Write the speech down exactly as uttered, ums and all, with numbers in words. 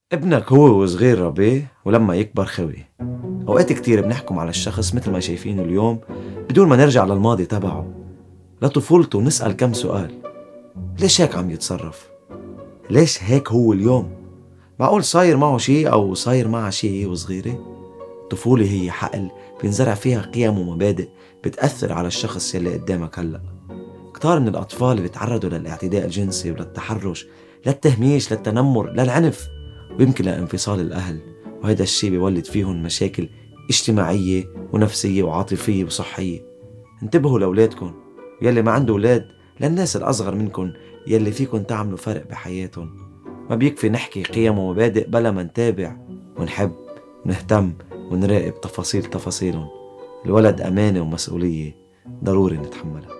ابنك هو وصغير ربيه ولما يكبر خويه. أوقات كتير بنحكم على الشخص مثل ما شايفينه اليوم بدون ما نرجع للماضي تبعه لطفولته ونسأل كم سؤال. ليش هيك عم يتصرف؟ ليش هيك هو اليوم؟ معقول صاير معه شي أو صاير معها شي هي وصغيرة؟ الطفولة هي حقل بينزرع فيها قيم ومبادئ بتأثر على الشخص يلي قدامك هلأ. كتار من الأطفال بيتعرضوا للاعتداء الجنسي وللتحرش، للتهميش، للتنمر، للعنف، ويمكن لانفصال الأهل، وهذا الشي بيولد فيهم مشاكل اجتماعية ونفسية وعاطفية وصحية. انتبهوا لأولادكم، يلي ما عنده أولاد، للناس الأصغر منكم يلي فيكن تعملوا فرق بحياتهم. ما بيكفي نحكي قيم ومبادئ بلا ما نتابع ونحب ونهتم ونراقب تفاصيل تفاصيلهم. الولد أمانة ومسؤولية ضروري نتحملها.